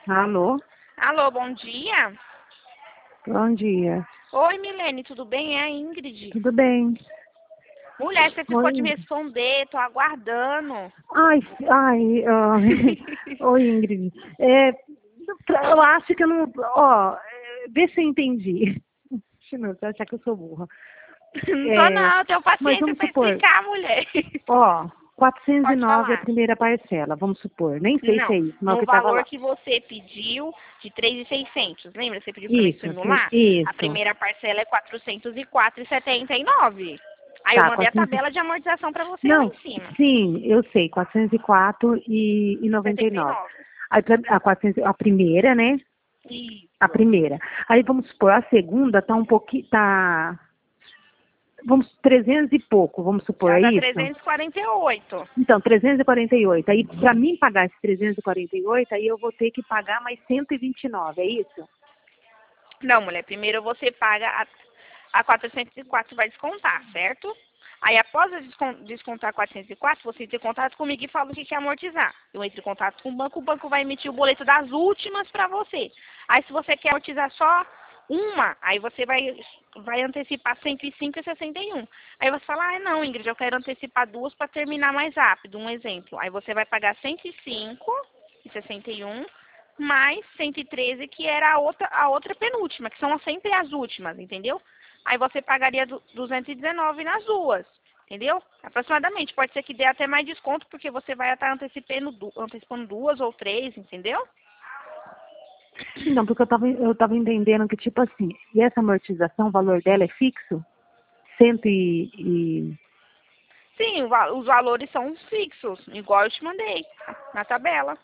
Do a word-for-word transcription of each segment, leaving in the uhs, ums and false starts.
Alô? Alô, bom dia. Bom dia. Oi, Milene, tudo bem? É a Ingrid. Tudo bem? Mulher, você ficou de me Oi. responder, tô aguardando. Ai, ai, ó, oi, Ingrid. É, eu acho que eu não. Ó, é, vê se eu entendi. Não, você acha que eu sou burra. Não tô É, não, eu tenho mas paciência vamos pra supor, explicar, mulher. ó, quatrocentos e Pode nove é a falar. primeira parcela, vamos supor. Nem sei se Não, é isso, mas é o no que estava valor lá. que você pediu de três mil e seiscentos. Lembra? Você pediu pra mim Isso, pri- simular? A isso. primeira parcela é quatrocentos e quatrocentos e setenta e nove. Aí eu Tá, mandei a quatrocentos. tabela de amortização pra você lá Não, em cima. sim, eu sei, quatrocentos e quatro e, e noventa e setenta e nove. nove. Aí, pra- a, quatrocentos, a primeira, né? A Isso. primeira. Aí vamos supor, a segunda tá um pouquinho, tá, vamos, trezentos e pouco, vamos supor, Ela é dá isso? trezentos e quarenta e oito. Então, trezentos e quarenta e oito. Aí, para mim pagar esse trezentos e quarenta e oito, aí eu vou ter que pagar mais cento e vinte e nove, é isso? Não, mulher, primeiro você paga a, a quatrocentos e quatro, vai descontar, certo? Aí após eu descon- descontar quatrocentos e quatro, você entra em contato comigo e fala o que quer amortizar. Eu entro em contato com o banco, o banco vai emitir o boleto das últimas para você. Aí se você quer amortizar só uma, aí você vai, vai antecipar cento e cinco e sessenta e um. Aí você fala, ah, não, Ingrid, eu quero antecipar duas para terminar mais rápido, um exemplo. Aí você vai pagar cento e cinco e sessenta e um mais cento e treze, que era a outra, a outra penúltima, que são sempre as últimas, entendeu? Aí você pagaria du- duzentos e dezenove nas duas, entendeu? Aproximadamente. Pode ser que dê até mais desconto, porque você vai estar antecipando, du- antecipando duas ou três, entendeu? Não, porque eu tava, eu tava entendendo que, tipo assim, e essa amortização, o valor dela é fixo? Cento e, e- Sim, o va- os valores são fixos, igual eu te mandei na tabela.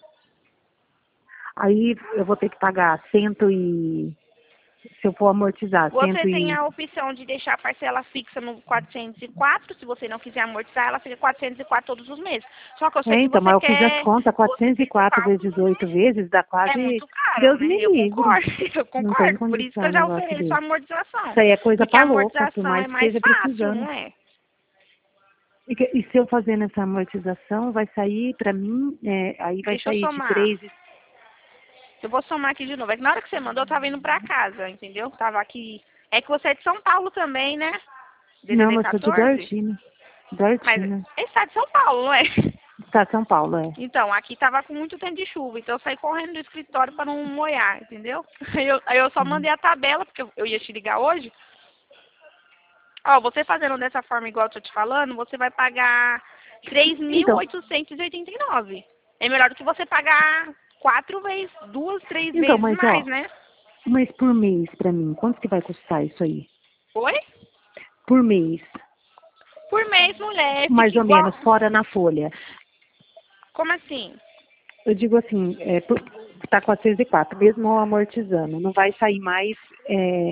aí eu vou ter que pagar cento e, se eu for amortizar, Você cento tem e, a opção de deixar a parcela fixa no quatrocentos e quatro, se você não quiser amortizar, ela fica quatrocentos e quatro todos os meses. Só que eu sei é, que então, você mas eu fiz as quer, contas, você quatrocentos e fez o quatro cálculo, vezes oito vezes, dá é quase, muito caro, Deus né? me Eu livre. concordo, eu Não tem concordo. Por isso que condição eu um já negócio ofereço a desse. amortização. Isso aí é coisa Porque a pra louca, por amortização é mais que mais esteja fácil, precisando. não é? E, que- e se eu fazendo essa amortização, vai sair pra mim, é, aí vai Deixa eu sair de somar. três. Eu vou somar aqui de novo. É que na hora que você mandou, eu tava indo pra casa, entendeu? Tava aqui. É que você é de São Paulo também, né? Não, D D D mas eu sou de quatorze? Duartina. Mas Duartina. é estado de São Paulo, não é? Estado de São Paulo, é. Então, aqui tava com muito tempo de chuva, então eu saí correndo do escritório para não molhar, entendeu? Aí eu, aí eu só Hum. mandei a tabela, porque eu, eu ia te ligar hoje. Ó, você fazendo dessa forma igual eu tô te falando, você vai pagar três mil Então, oitocentos e oitenta e nove. É melhor do que você pagar quatro vezes, duas, três então, vezes mas mais, ó, né? mas por mês pra mim, quanto que vai custar isso aí? Oi? Por mês, Por mês, mulher, mais fica ou igual. menos, fora na folha. Como assim? Eu digo assim, é, por, tá quatrocentos e quatro, mesmo amortizando, não vai sair mais, é,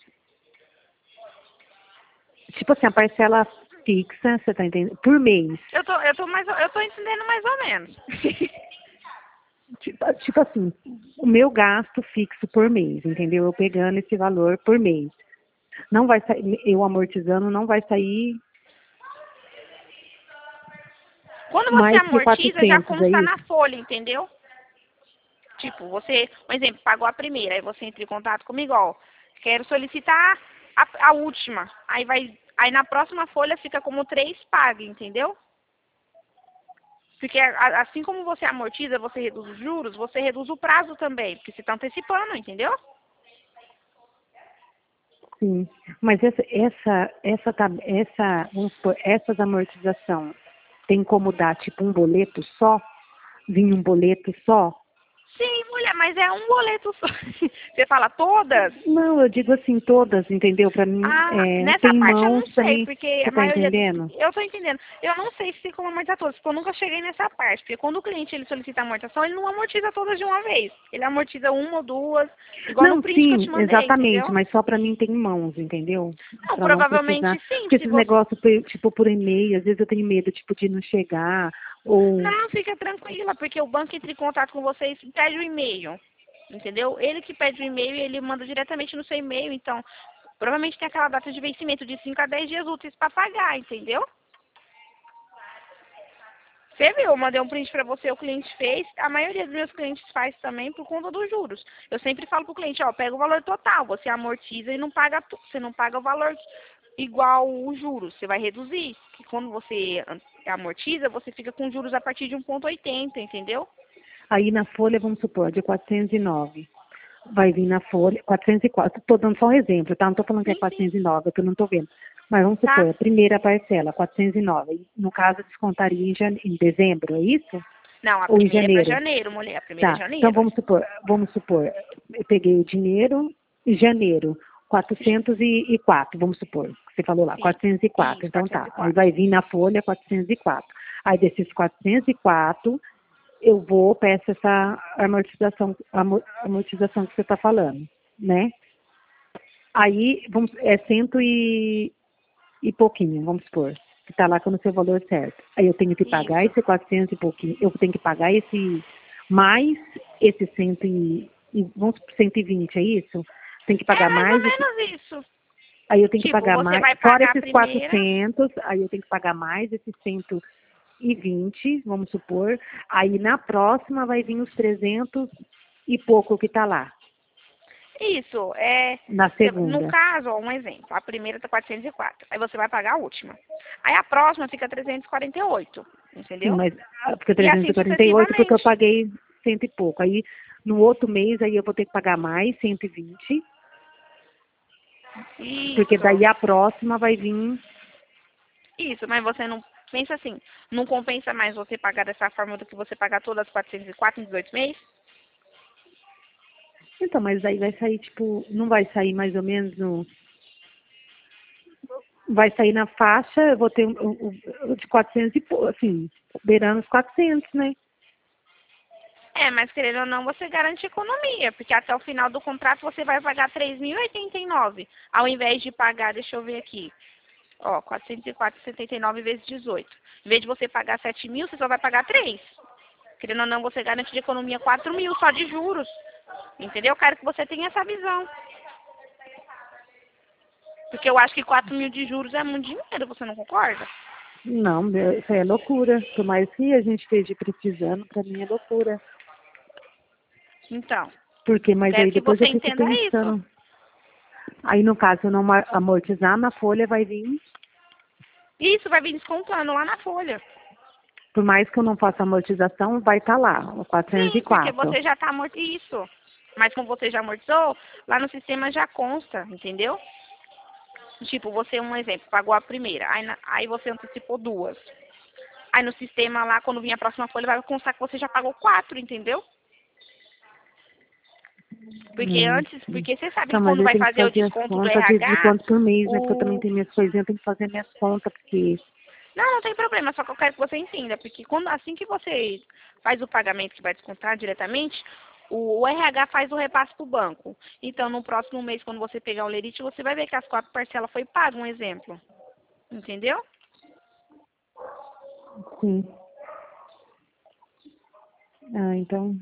tipo assim, a parcela fixa, você tá entendendo? Por mês. Eu tô, eu tô mais, eu tô entendendo mais ou menos. Tipo, tipo assim, o meu gasto fixo por mês, entendeu? Eu pegando esse valor por mês. Não vai sair, eu amortizando, não vai sair Quando você mais que amortiza, já quatrocentos, é consta isso? na folha, entendeu? Tipo, você, um exemplo, pagou a primeira, aí você entra em contato comigo, ó, quero solicitar a, a última. Aí vai, aí na próxima folha fica como três paga, entendeu? Porque a- assim como você amortiza, você reduz os juros, você reduz o prazo também, porque você está antecipando, entendeu? Sim. Mas essa, essa, essa, tab- essa, vamos supor, essas amortização tem como dar tipo um boleto só? Vir um boleto só? Sim, mulher, mas é um boleto só. Você fala todas? Não, eu digo assim, todas, entendeu? Para mim, Ah, é, nessa tem parte eu mãos não para sei, mim, porque você a tá maioria dos... entendendo? Eu tô entendendo. Eu não sei se tem como amortizar todas, porque eu nunca cheguei nessa parte. Porque quando o cliente ele solicita amortização, ele não amortiza todas de uma vez. Ele amortiza uma ou duas, igual no Não, print que eu te sim, mandei, exatamente, entendeu? mas só para mim tem mãos, entendeu? Não, Para não precisar. provavelmente sim, Porque se esses você... negócios, pe- tipo, por e-mail, às vezes eu tenho medo, tipo, de não chegar, ou. Não, fica tranquila, porque o banco entra em contato com vocês e pede o e-mail. Entendeu? Ele que pede o e-mail e ele manda diretamente no seu e-mail, então provavelmente tem aquela data de vencimento de cinco a dez dias úteis para pagar, entendeu? Você viu, eu mandei um print para você, o cliente fez. A maioria dos meus clientes faz também por conta dos juros. Eu sempre falo pro cliente, ó, pega o valor total, você amortiza e não paga, tu- você não paga o valor igual os juros, você vai reduzir. Que quando você amortiza, você fica com juros a partir de um ponto oitenta, entendeu? Aí na folha, vamos supor, de quatrocentos e nove. Vai vir na folha, quatrocentos e quatro. Estou dando só um exemplo, tá? Não estou falando que é Sim, sim. quatrocentos e nove, que eu não estou vendo. Mas vamos supor, Tá? a primeira parcela, quatrocentos e nove. No caso, descontaria em, jane... em dezembro, é isso? Não, a Ou em primeira é para janeiro? janeiro, mulher. A primeira é Tá. Então janeiro. vamos supor, vamos supor, eu peguei o dinheiro em janeiro, quatrocentos e quatro, vamos supor, que você falou lá, Sim. quatrocentos e quatro. Isso, Então quatrocentos tá. e Aí quatro. vai vir na folha quatrocentos e quatro. Aí desses quatrocentos e quatro, eu vou, peço essa amortização, amor- amortização que você está falando, né? Aí vamos, é cento e, e pouquinho, vamos supor, que está lá com o seu valor certo. Aí eu tenho que pagar Isso. esse quatrocentos e pouquinho, eu tenho que pagar esse mais esse cento e, e- vamos por cento e vinte, é isso? Tem que É pagar mais ou mais, esse- menos isso. aí eu tenho que Tipo, pagar você mais, vai fora pagar a esses primeira. quatrocentos, aí eu tenho que pagar mais esses cento e vinte, vamos supor. Aí na próxima vai vir os trezentos e pouco que está lá, Isso, é. na você- No segunda. caso, ó, um exemplo. A primeira tá quatrocentos e quatro. Aí você vai pagar a última. Aí a próxima fica trezentos e quarenta e oito. Sim, Entendeu? mas ah, porque E assim trezentos e quarenta e oito porque eu sucessivamente. paguei cento e pouco. Aí no outro mês aí eu vou ter que pagar mais cento e vinte, porque Isso. daí a próxima vai vir. Isso, mas você não. Pensa assim, não compensa mais você pagar dessa forma do que você pagar todas as quatrocentos e quatro em dezoito meses? Então, mas aí vai sair tipo, não vai sair mais ou menos no, vai sair na faixa, eu vou ter um, um, um de quatrocentos e pouco, assim, beirando os quatrocentos, né? É, mas querendo ou não, você garante economia, porque até o final do contrato você vai pagar três mil e oitenta e nove, ao invés de pagar, deixa eu ver aqui, ó, quatrocentos e quatro vírgula setenta e nove vezes dezoito. Em vez de você pagar sete mil, você só vai pagar três. Querendo ou não, você garante de economia quatro mil só de juros. Entendeu? Eu quero que você tenha essa visão. Porque eu acho que quatro mil de juros é muito dinheiro, você não concorda? Não, meu, isso aí é loucura. Por mais que a gente esteja precisando, pra mim é loucura. Então, Porque, eu mas quero aí que depois você eu fico entenda isso. pensando. Aí no caso, se eu não ma- amortizar na folha, vai vir. Isso vai vir descontando lá na folha. Por mais que eu não faça amortização, vai estar lá, o quatrocentos e Sim, porque quatro. você já está amortizado. Isso. Mas como você já amortizou, lá no sistema já consta, entendeu? Tipo, você, um exemplo, pagou a primeira, aí, na- aí você antecipou duas. Aí no sistema lá, quando vir a próxima folha, vai constar que você já pagou quatro, entendeu? Porque Hum, antes, sim. porque você sabe que Tá, mas quando eu vai tenho que fazer o fazer as desconto do contas de, de R H, quanto por mês, né? Porque eu também o... tenho minhas coisinhas, eu tenho que fazer minhas contas, porque. Não, não tem problema, só que eu quero que você entenda, porque quando, assim que você faz o pagamento que vai descontar diretamente, o, o R H faz o repasse para o banco. Então, no próximo mês, quando você pegar o lerite, você vai ver que as quatro parcelas foi pago, um exemplo. Entendeu? Sim. Ah, então.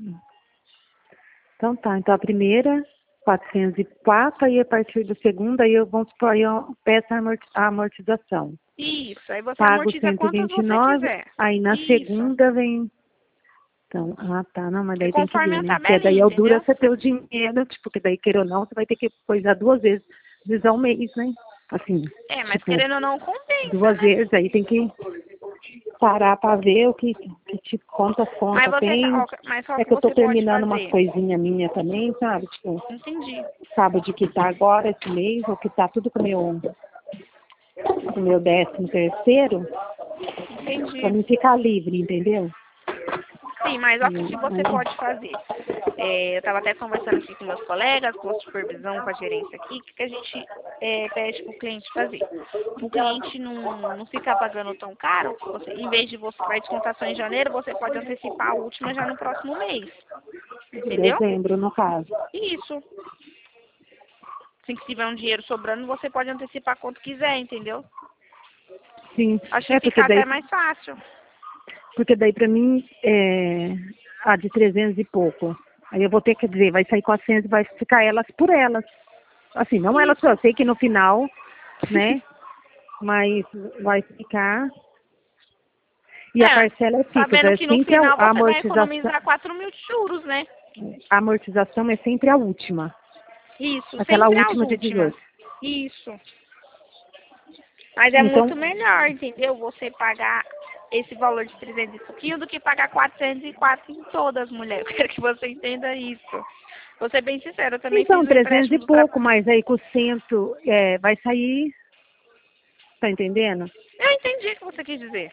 Então tá. Então a primeira, quatrocentos e quatro, aí a partir da segunda, aí eu vou supor, aí eu peço a amorti- a amortização. Isso, aí você Pago amortiza cento e quantas vinte e você nove, quiser. aí na Isso. segunda vem. Então, ah tá, não, mas É daí tem que conforme ver, a né? Porque daí tabelinha, é o duro é entendeu? você ter o dinheiro, tipo, que daí, queira ou não, você vai ter que coisar duas vezes, vezes ao mês, né? Assim, É, mas tipo, querendo ou não, compensa, duas né? vezes, aí tem que parar para ver o que, que tipo, quantas Mas contas você, tem. ó, mas só É que que eu tô você pode terminando umas fazer. coisinhas minhas também, sabe? Tipo, Entendi. sabe de que tá agora esse mês, ou que tá tudo com o meu, com o meu décimo terceiro, pra Entendi. mim ficar livre, entendeu? Sim, mas olha o que E, você aí, pode fazer. É, eu estava até conversando aqui com meus colegas, com a supervisão, com a gerência aqui, o que, que a gente é, pede para o cliente fazer? Para o cliente não, não ficar pagando tão caro, você, em vez de você vai descontar só em janeiro, você pode antecipar a última já no próximo mês. Entendeu? dezembro, no caso. Isso. Assim que se tiver um dinheiro sobrando, você pode antecipar quanto quiser, entendeu? Sim, Acho que é porque fica até daí, mais fácil. porque daí pra mim é a de trezentos e pouco. Aí eu vou ter que dizer, vai sair quatrocentos, vai ficar elas por elas. Assim, não elas, Isso. eu sei que no final, né? Mas vai ficar. E É, a parcela é fixa, sabendo é que no sempre a, final a você vai amortização. economizar quatro mil de juros, né? A amortização é sempre a última. Isso, Aquela sempre as última de últimas. dezoito. Isso. Mas é Então, muito melhor, entendeu? Você pagar esse valor de trezentos e pouquinho do que pagar quatrocentos e quatro em todas, mulher. Eu quero que você entenda isso. Vou ser bem sincero, eu também então fiz um trezentos empréstimo e do pouco, trabalho. mas aí com cento é, vai sair, tá entendendo? Eu entendi o que você quis dizer.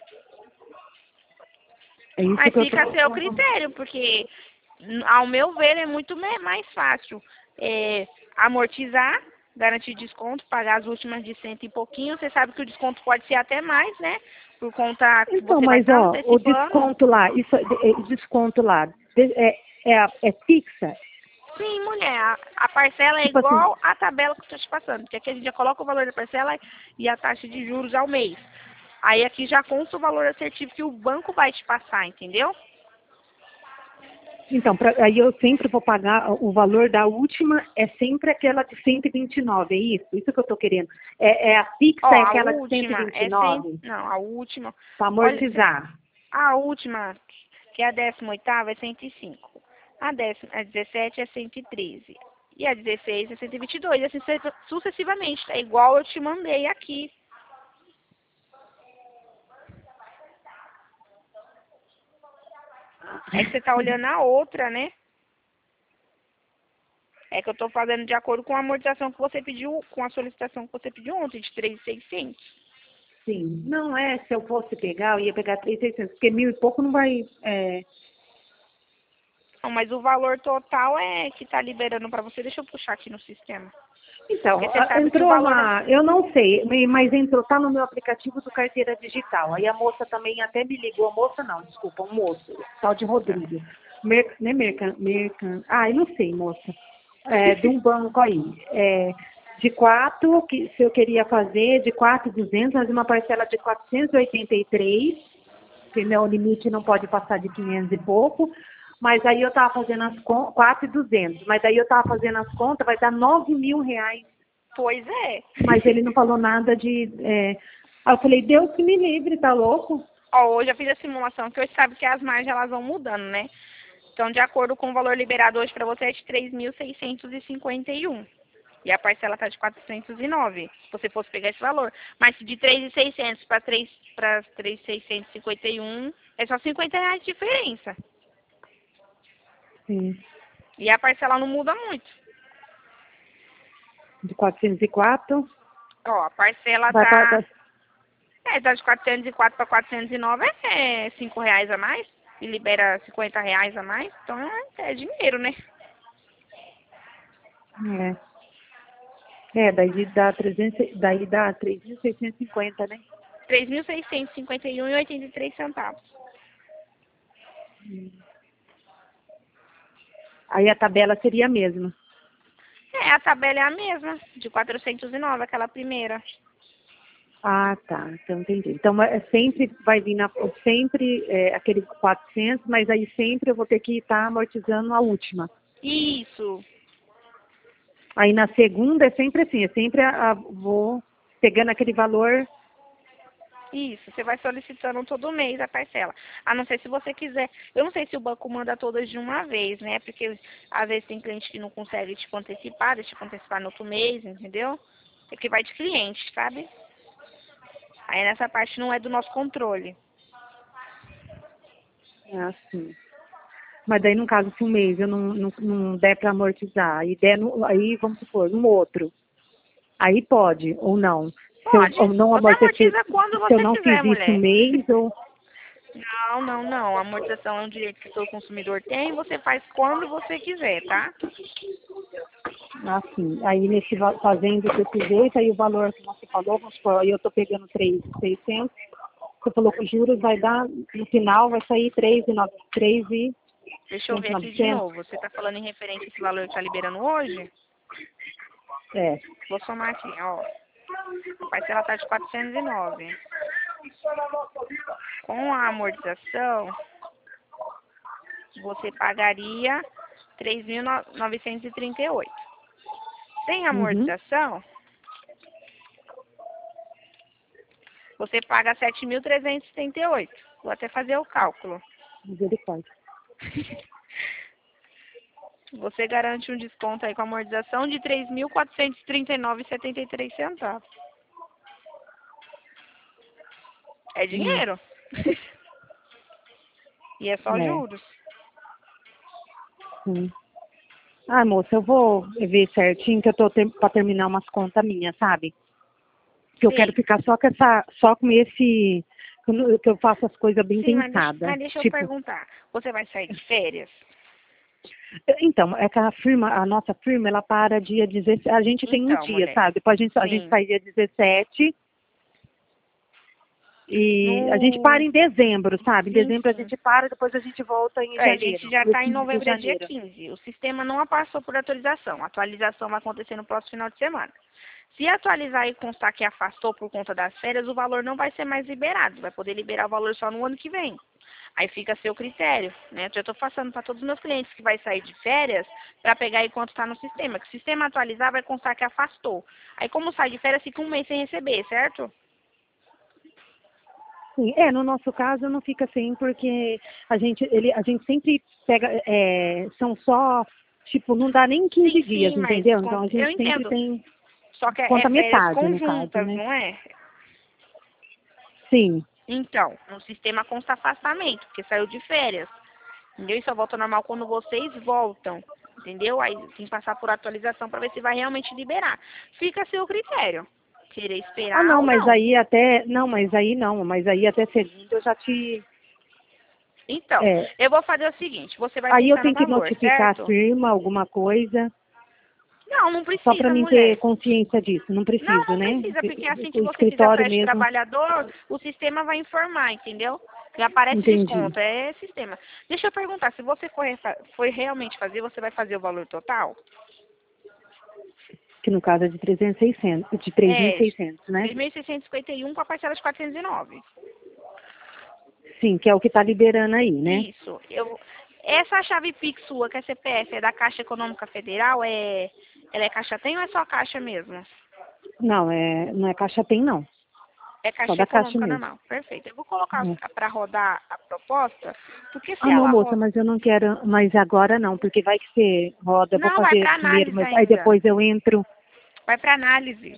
É isso Mas que eu fica a tô. seu critério, porque, ao meu ver, é muito me- mais fácil é, amortizar, garantir desconto, pagar as últimas de cento e pouquinho. Você sabe que o desconto pode ser até mais, né? Por conta que Então, você vai mas estar ó, o antecipando. desconto lá, isso, é- o desconto lá de- é, é, a- é fixa? Sim, mulher, a, a parcela é Tipo assim, igual à tabela que eu estou te passando, porque aqui a gente já coloca o valor da parcela e a taxa de juros ao mês. Aí aqui já consta o valor assertivo que o banco vai te passar, entendeu? então, pra, aí eu sempre vou pagar o valor da última, é sempre aquela de cento e vinte e nove, é isso? Isso que eu tô querendo. É, é a fixa, Ó, é a aquela de última é sem... cento e vinte e nove, Não, a última... para Olha, amortizar. a última, que é a décima oitava, é cento e cinco. A décima, a dezessete é cento e treze. E a dezesseis é cento e vinte e dois. E assim sucessivamente. É igual eu te mandei aqui. É que você tá olhando a outra, né? É que eu tô fazendo de acordo com a amortização que você pediu, com a solicitação que você pediu ontem, de três mil e seiscentos. Sim, não é, se eu fosse pegar, eu ia pegar três mil e seiscentos, porque mil e pouco não vai, é, Não, mas o valor total é que tá liberando pra você. Deixa eu puxar aqui no sistema. então, Porque você a- sabe que o entrou valor... na, eu não sei, me- mas entrou, tá no meu aplicativo do Carteira Digital. Aí a moça também até me ligou, a moça não, desculpa, um moço, tal de Rodrigo. Mer, né, Mercan, Mercan, ah, eu não sei, moça. É, de um banco aí. É, de quatro, que se eu queria fazer, de quatro mil e duzentos, mas uma parcela de quatrocentos e oitenta e três, que meu limite não pode passar de quinhentos e pouco. Mas aí eu estava fazendo as contas, quatro mil e duzentos, mas daí eu estava fazendo as contas, vai dar nove mil reais. Pois é. Mas ele não falou nada de. É... Aí eu falei, Deus que me livre, tá louco? Ó, hoje eu fiz a simulação, que hoje sabe que as margens elas vão mudando, né? Então, de acordo com o valor liberado hoje para você é de três mil seiscentos e cinquenta e um. E a parcela está de quatrocentos e nove, se você fosse pegar esse valor. Mas de três mil e seiscentos para três para três mil seiscentos e cinquenta e um, é só cinquenta reais de diferença. Sim. E a parcela não muda muito. De quatrocentos e quatro, Ó, a parcela vai tá, para. é, tá de quatrocentos e quatro para quatrocentos e nove, é cinco reais a mais. E libera cinquenta reais a mais. Então é, é dinheiro, né? É. É, daí dá trezentos, daí dá três mil seiscentos e cinquenta, né? três mil seiscentos e cinquenta e um e oitenta e três centavos. Aí a tabela seria a mesma. É, a tabela é a mesma, de quatrocentos e nove, aquela primeira. Ah, tá. Então entendi. Então é sempre vai vir na, sempre é, aquele quatrocentos, mas aí sempre eu vou ter que estar amortizando a última. Isso, Aí na segunda é sempre assim, é sempre a, a- vou pegando aquele valor. isso. Você vai solicitando todo mês a parcela. A não ser se você quiser. Eu não sei se o banco manda todas de uma vez, né? Porque às vezes tem cliente que não consegue tipo antecipar, deixa tipo antecipar no outro mês, entendeu? É que vai de cliente, sabe? Aí nessa parte não é do nosso controle. É assim. Mas daí no caso se um mês eu não, não, não der para amortizar, aí der no, aí vamos supor, no outro, aí pode ou não. Se eu Pode. ou não Você amortecer, amortiza quando se eu você não fiz quiser, isso um mulher. mês ou Não, não, não. A amortização é um direito que todo consumidor tem. Você faz quando você quiser, tá? assim, aí nesse va- fazendo desse jeito, aí o valor que você falou, vamos supor, aí eu estou pegando três mil e seiscentos, você falou que os juros vai dar, no final vai sair três mil e Deixa eu ver aqui de novecentos. novo. Você está falando em referente a esse valor que está liberando hoje? É. Vou somar aqui, ó. A parcela está de quatrocentos e nove. Com a amortização, você pagaria três mil novecentos e trinta e oito. Sem Uhum. amortização, você paga sete mil trezentos e setenta e oito. Vou até fazer o cálculo. Misericórdia. Você garante um desconto aí com amortização de três mil quatrocentos e trinta e nove reais e setenta e três centavos. É dinheiro. Hum. E é só É. juros. Sim. Ah, moça, eu vou ver certinho que eu tô ter, pra terminar umas contas minhas, sabe? Que eu Sim. quero ficar só com essa, só com esse, que eu faço as coisas bem Sim, mas deixa, pensadas. mas deixa eu Tipo, perguntar. Você vai sair de férias? então, é que a firma, a nossa firma, ela para dia dezessete, a gente tem um Então, dia, mulher. sabe? Depois a gente, a gente Sim. sai dia dezessete e a gente para No... em dezembro, sabe? Em Sim, dezembro a sim. gente para, depois a gente volta em É, a gente janeiro, já dia está em quinze de novembro, é dia janeiro. quinze. O sistema não passou por atualização. A atualização vai acontecer no próximo final de semana. Se atualizar e constar que afastou por conta das férias, o valor não vai ser mais liberado. Vai poder liberar o valor só no ano que vem. Aí fica a seu critério, né? Eu já estou passando para todos os meus clientes que vai sair de férias para pegar enquanto está no sistema. Que o sistema atualizar vai constar que afastou. Aí como sai de férias, fica um mês sem receber, certo? Sim, é, no nosso caso não fica assim, porque a gente, ele, a gente sempre pega, é, são só, tipo, não dá nem quinze Sim, dias, sim, mas entendeu? Então con- a eu gente sempre entendo. tem, Só que é conta férias metade no caso, conjuntas, né? não é? Sim, Então, no sistema consta afastamento, porque saiu de férias. Entendeu? E só volta ao normal quando vocês voltam. Entendeu? Aí tem que passar por atualização para ver se vai realmente liberar. Fica a seu critério. Querer ah, esperar não, ou mas não. aí até, não, mas aí não, mas aí até segunda eu já te, Então, é, eu vou fazer o seguinte, você vai aí eu pensar no tenho que valor, notificar a certo? firma, alguma coisa, Não, não só para precisa, mim ter mulher. consciência disso, não Não, preciso, não né? precisa, porque assim que O você fizer escritório teste de mesmo, trabalhador, o sistema vai informar, entendeu? Já aparece entendi, desconto, é sistema. Deixa eu perguntar, se você for, refa- for realmente fazer, você vai fazer o valor total? que no caso é de trezentos, seiscentos, de três mil e É, seiscentos, né? três mil seiscentos e cinquenta e um com a parcela de quatrocentos e nove. Sim, que é o que está liberando aí, né? Isso. Eu, essa chave Pix sua, que é C P F, é da Caixa Econômica Federal, é, ela é Caixa Tem ou é só Caixa mesmo? Não, é, não é caixa tem, não. É Só Caixa da caixa Econômica mesmo. normal. Perfeito. Eu vou colocar É. para rodar a proposta, porque se Ah, não, ela moça, roda... mas eu não quero, mas agora não, porque vai que você roda, eu vou Não, vai fazer para primeiro, análise mas aí ainda. depois eu entro. Vai para análise.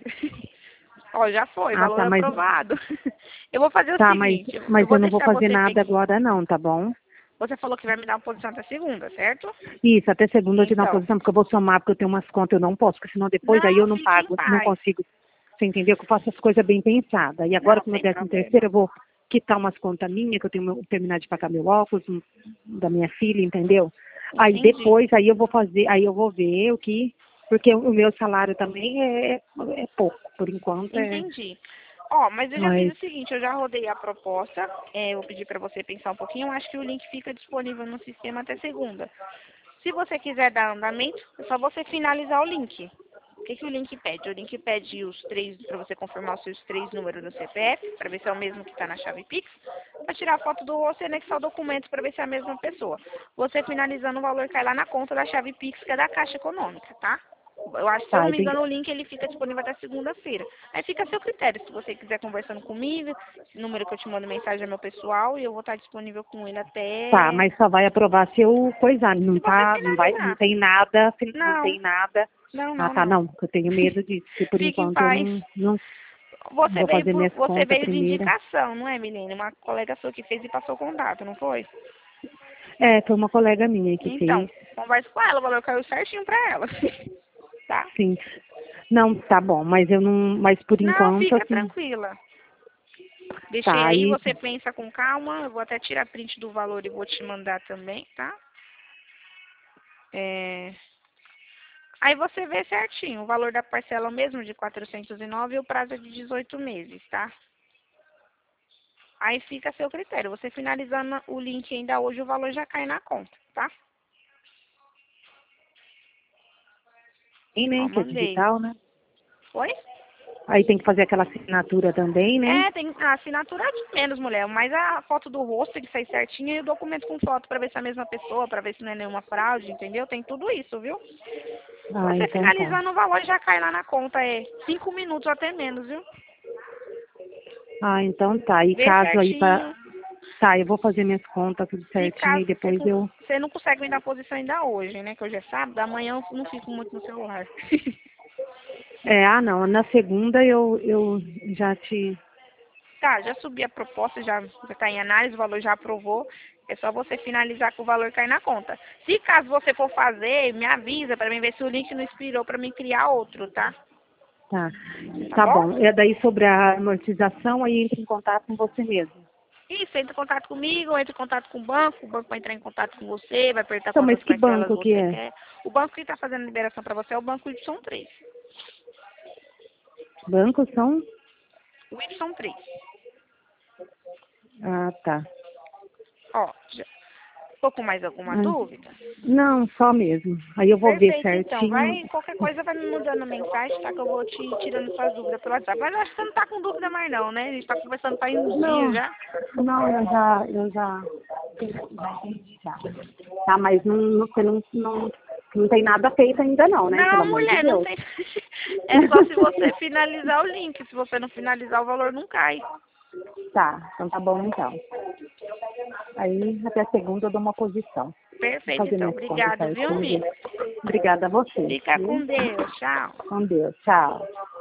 Ó, já foi, Ah, valor tá, mas aprovado. Eu vou fazer o tá, mas, seguinte, eu mas vou eu não vou deixar fazer você nada pensar. agora não, tá bom? Você falou que vai me dar uma posição até segunda, certo? Isso, até segunda eu te dou uma Então, posição, porque eu vou somar, porque eu tenho umas contas, eu não posso, porque senão depois aí eu não, não fique em pago, não paz. consigo. Você entendeu? Que eu faço as coisas bem pensadas. E agora, Não, como eu sem décimo problema. terceiro, eu vou quitar umas contas minhas, que eu tenho que terminar de pagar meu óculos, um, da minha filha, entendeu? Aí Entendi. depois, aí eu vou fazer, aí eu vou ver o que, porque o meu salário também é, é pouco, por enquanto é, Entendi. Ó, mas eu já fiz mas, o seguinte, eu já rodei a proposta, é, eu vou pedir para você pensar um pouquinho, eu acho que o link fica disponível no sistema até segunda. Se você quiser dar andamento, é só você finalizar o link. O que, que o link pede? O link pede os três, para você confirmar os seus três números do C P F, para ver se é o mesmo que está na chave Pix, para tirar a foto do rosto e anexar o documento para ver se é a mesma pessoa. Você finalizando, o valor cai lá na conta da chave Pix, que é da Caixa Econômica, tá? Eu acho, se eu tá, não eu me tenho que, engano, o link ele fica disponível até segunda-feira. Aí fica a seu critério. Se você quiser conversando comigo, esse número que eu te mando mensagem é meu pessoal e eu vou estar disponível com ele tá, até mas só vai aprovar se eu coisar, se não você tá, não vai, não finalizar. tem nada, não Não, tem nada. não, Ah, não, tá, não. não, eu tenho medo disso, porque por Fique em enquanto eu paz. não, não Você vou veio, fazer por, minhas você contas veio de primeiro. indicação, não é, Milene? Uma colega sua que fez e passou o contato, não foi? É, foi uma colega minha que Então, fez, converse com ela, o valor caiu certinho pra ela. Tá? sim. Não, tá bom, mas eu não, mas por Não, enquanto, fica assim, tranquila. Deixei tá, aí, aí, você pensa com calma. Eu vou até tirar print do valor e vou te mandar também, tá? É... Aí você vê certinho o valor da parcela mesmo de quatrocentos e nove e o prazo é de dezoito meses, tá? Aí fica a seu critério. Você finalizando o link ainda hoje, o valor já cai na conta, tá? tem, Ó, né, que é mandei. digital, né? Oi? Aí tem que fazer aquela assinatura também, né? É, tem a assinatura de menos, mulher. Mas a foto do rosto tem que sair certinha e o documento com foto pra ver se é a mesma pessoa, pra ver se não é nenhuma fraude, entendeu? Tem tudo isso, viu? Ah, Você então tá. finalizando o valor já cai lá na conta, é cinco minutos ou até menos, viu? Ah, então tá. E Vê caso aí para certinho. Tá, eu vou fazer minhas contas tudo certinho e depois você, eu... Você não consegue me dar a posição ainda hoje, né? Que hoje é sábado, amanhã eu não fico muito no celular. É, ah, não, na segunda eu, eu já te... Tá, já subi a proposta, já está em análise, o valor já aprovou. É só você finalizar com o valor cair na conta. Se caso você for fazer, me avisa para mim ver se o link não expirou para mim criar outro, tá? Tá, Tá tá bom? bom. É daí sobre a amortização, aí entra em contato com você mesmo. Isso, entra em contato comigo, entra em contato com o banco, o banco vai entrar em contato com você, vai apertar Então, mas quantas que parcelas banco que você é? quer. O banco que está fazendo a liberação para você é o banco Y três. Bancos são? O Y três. Ah, tá. Ó, já, ficou com mais alguma Ah, dúvida? não, só mesmo. Aí eu vou ver Perfeito, então. certinho. Vai, qualquer coisa vai me mandando mensagem, tá? Que eu vou te tirando suas dúvidas pelo WhatsApp. Mas acho que você não tá com dúvida mais não, né? A gente tá conversando faz uns Não, dias já. não, eu já, eu já, já entendi já. Tá, mas não, não, você não, não, não tem nada feito ainda não, né? Pelo Não, amor de mulher, não Deus. tem. É só se você finalizar o link. Se você não finalizar, o valor não cai. Tá, então tá bom então. Aí até segunda eu dou uma posição. Vou Perfeito, fazer então. minhas contas Obrigado, viu, certinho. amigo? Obrigada a você. Fica Viu? com Deus. Tchau. Com Deus. Tchau.